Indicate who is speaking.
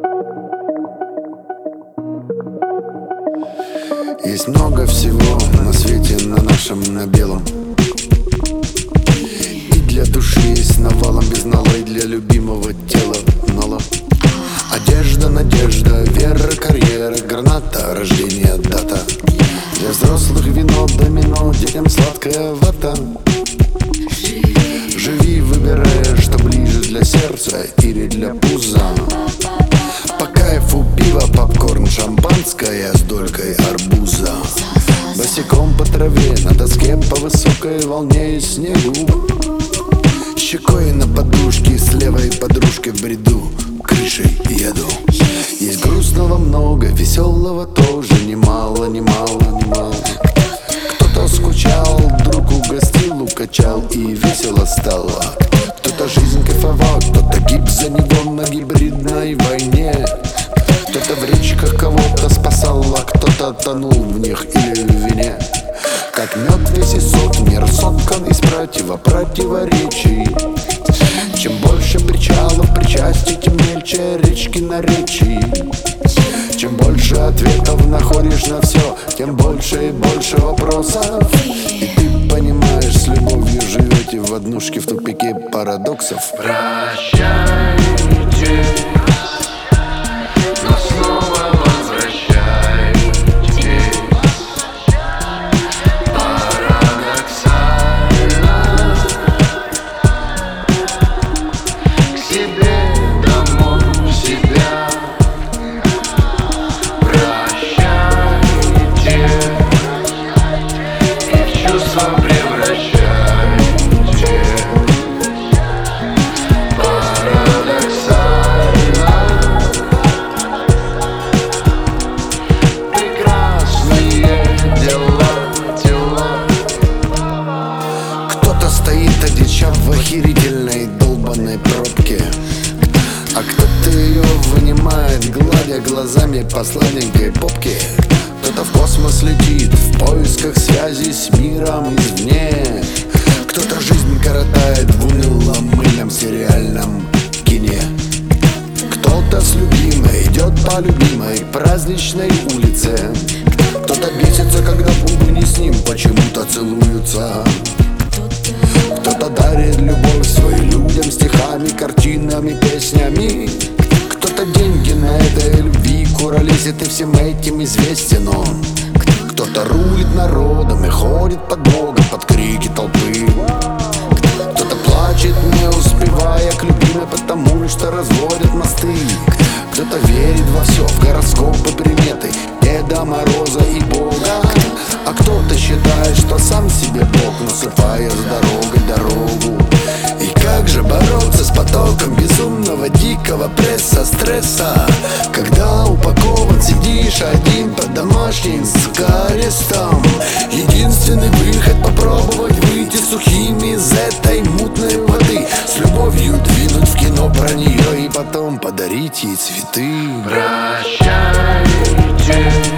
Speaker 1: Есть много всего на свете, на нашем, на белом. И для души есть навалом без нала, и для любимого тела нала. Одежда, надежда, вера, карьера, граната, рождение, дата. Для взрослых вино, домино, детям сладкая вата. Живи, выбирая, что ближе для сердца или для пуза. По кайфу пиво, попкорн, шампанское с долькой арбуза. Босиком по траве, на доске по высокой волне и снегу. Щекой на подушке, с левой подружкой в бреду, крышей еду. Есть грустного много, веселого тоже немало, немало, немало. Кто-то скучал, друг угостил, укачал и весело стало. Кто-то жизнь кайфовал, кто-то гиб за него на гибридной войне. Кто-то в речках кого-то спасал, а кто-то тонул в них или в вине. Как мед весь и сок, мир соткан из противоречий. Чем больше причалов, причастий, тем мельче речки наречий. Чем больше ответов находишь на все, тем больше и больше вопросов. И ты понимаешь, с любовью живете в однушке в тупике парадоксов.
Speaker 2: Прощайте, но снова возвращайтесь. Парадоксально к себе домой, в себя. Прощайте и в чувства превращайте.
Speaker 1: В охерительной долбанной пробке, а кто-то ее вынимает, гладя глазами по сладенькой попке. Кто-то в космос летит в поисках связи с миром извне. Кто-то жизнь коротает в унылом мыльном сериальном кине. Кто-то с любимой идет по любимой праздничной улице. Кто-то бесится, когда губы не с ним почему-то целуются. Кто-то дарит любовь своим людям стихами, картинами, песнями. Кто-то деньги на этой любви куролесит, и всем этим известен он. Кто-то рулит народом и ходит под Богом под крики толпы. Кто-то плачет, не успевая к любимой, потому что разводят мосты. Кто-то верит во все, в гороскопы, приметы Деда Мороза и Бога. А кто-то считает, что сам себе Бог, насыпая с дорогой дорогу. И как же бороться с потоком безумного дикого пресса, стресса, когда упакован сидишь один под домашним арестом? Единственный выход — попробовать выйти сухими из этой мутной воды, с любовью двинуть в кино про нее и потом подарить ей цветы.
Speaker 2: Прощайте.